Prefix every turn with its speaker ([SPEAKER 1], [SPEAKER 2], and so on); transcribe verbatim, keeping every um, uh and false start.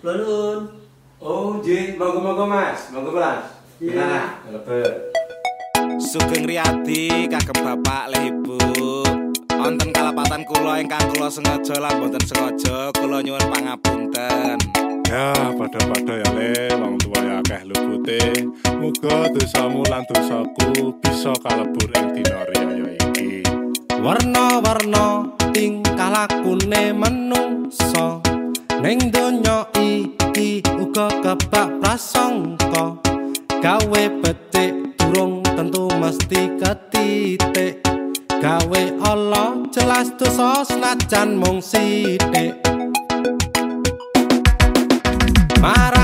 [SPEAKER 1] Lulun.
[SPEAKER 2] Oh, nggih, monggo-monggo Mas, monggo Mas. Iya, lebet.
[SPEAKER 3] Sugeng Riyadi kagem Bapak le Ibu. Wonten kalapatan kula ingkang kula sengaja lan boten sengaja kula nyuwun pangapunten.
[SPEAKER 4] Ya, padha-padha ya Le, wong tuwa ya akeh lupute. Muga dosamu lan dosaku bisa kalebur ing dina riyaya iki.
[SPEAKER 5] Warna-warna tingkah lakune manungsa ning donya iki uga kebak prasangka. Gawe petik durung tentu mesti ketitik. Gawe Allah jelas dosa senajan mung sithik. Mara